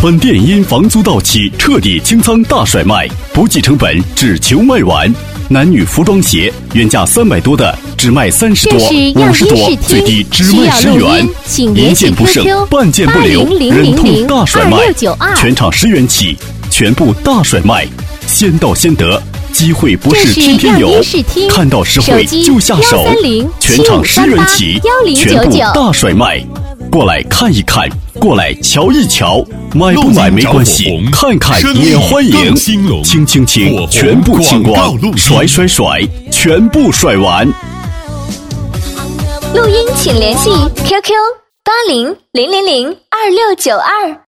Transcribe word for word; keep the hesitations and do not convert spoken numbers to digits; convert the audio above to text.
本电音房租到期，彻底清仓大甩卖，不计成本，只求卖完。男女服装鞋原价三百多的，只卖三十多、五十多，最低只卖十元。一件不剩，半件不留，忍痛大甩卖，全场十元起，全部大甩卖，先到先得。机会不是天天有，看到实惠就下手，全场十元起，全部大甩卖。过来看一看，过来瞧一瞧，买不买没关系，看看也欢迎。清清清，全部清光；甩甩甩，全部甩完。 录音请联系 Q Q 八零零零零二六九二。